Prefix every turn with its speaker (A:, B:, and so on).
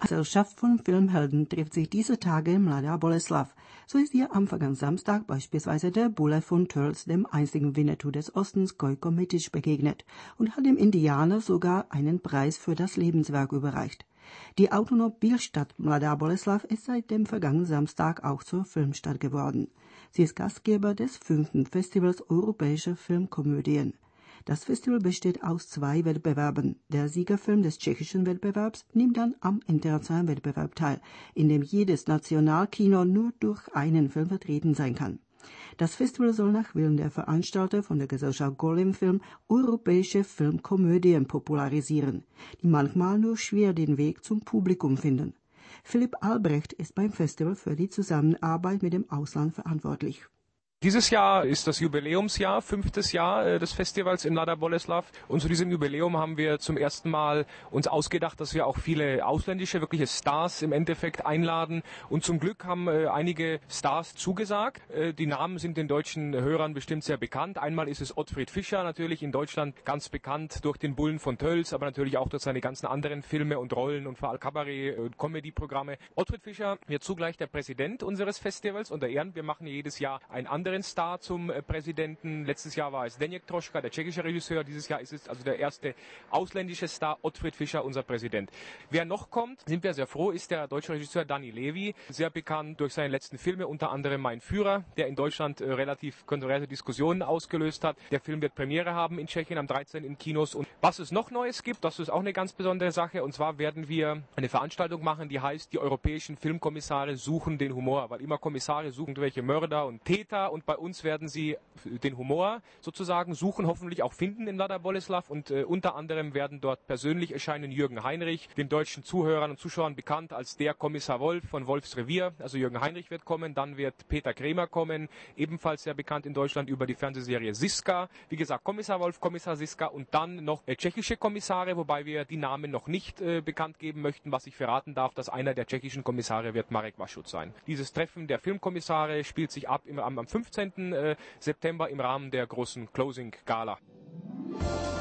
A: Gesellschaft von Filmhelden trifft sich diese Tage in Mladá Boleslav. So ist ihr am vergangenen Samstag beispielsweise der Bulle von Tölz, dem einzigen Winnetou des Ostens, Gojko Mitić, begegnet und hat dem Indianer sogar einen Preis für das Lebenswerk überreicht. Die Automobilstadt Mladá Boleslav ist seit dem vergangenen Samstag auch zur Filmstadt geworden. Sie ist Gastgeber des 5. Festivals Europäischer Filmkomödien. Das Festival besteht aus 2 Wettbewerben. Der Siegerfilm des tschechischen Wettbewerbs nimmt dann am internationalen Wettbewerb teil, in dem jedes Nationalkino nur durch einen Film vertreten sein kann. Das Festival soll nach Willen der Veranstalter von der Gesellschaft Golem Film europäische Filmkomödien popularisieren, die manchmal nur schwer den Weg zum Publikum finden. Philipp Albrecht ist beim Festival für die Zusammenarbeit mit dem Ausland verantwortlich.
B: Dieses Jahr ist das Jubiläumsjahr, 5. Jahr des Festivals in Mladá Boleslav. Und zu diesem Jubiläum haben wir zum ersten Mal uns ausgedacht, dass wir auch viele ausländische, wirkliche Stars im Endeffekt einladen. Und zum Glück haben einige Stars zugesagt. Die Namen sind den deutschen Hörern bestimmt sehr bekannt. Einmal ist es Ottfried Fischer, natürlich in Deutschland ganz bekannt durch den Bullen von Tölz, aber natürlich auch durch seine ganzen anderen Filme und Rollen und vor allem Kabarett- und Comedy-Programme. Ottfried Fischer wird zugleich der Präsident unseres Festivals und der Ehren. Wir machen jedes Jahr ein anderes Star zum Präsidenten. Letztes Jahr war es Zdeněk Troška, der tschechische Regisseur. Dieses Jahr ist es also der erste ausländische Star, Ottfried Fischer, unser Präsident. Wer noch kommt, sind wir sehr froh, ist der deutsche Regisseur Dani Levy, sehr bekannt durch seine letzten Filme, unter anderem Mein Führer, der in Deutschland relativ kontroverse Diskussionen ausgelöst hat. Der Film wird Premiere haben in Tschechien am 13. in Kinos. Und was es noch Neues gibt, das ist auch eine ganz besondere Sache. Und zwar werden wir eine Veranstaltung machen, die heißt, die europäischen Filmkommissare suchen den Humor, weil immer Kommissare suchen welche Mörder und Täter und bei uns werden sie den Humor sozusagen suchen, hoffentlich auch finden in Mladá Boleslav und unter anderem werden dort persönlich erscheinen Jürgen Heinrich, den deutschen Zuhörern und Zuschauern bekannt als der Kommissar Wolf von Wolfs Revier. Also Jürgen Heinrich wird kommen, dann wird Peter Kremer kommen, ebenfalls sehr bekannt in Deutschland über die Fernsehserie Siska. Wie gesagt, Kommissar Wolf, Kommissar Siska und dann noch tschechische Kommissare, wobei wir die Namen noch nicht bekannt geben möchten. Was ich verraten darf, dass einer der tschechischen Kommissare wird Marek Vašut sein. Dieses Treffen der Filmkommissare spielt sich ab am 15. September im Rahmen der großen Closing Gala.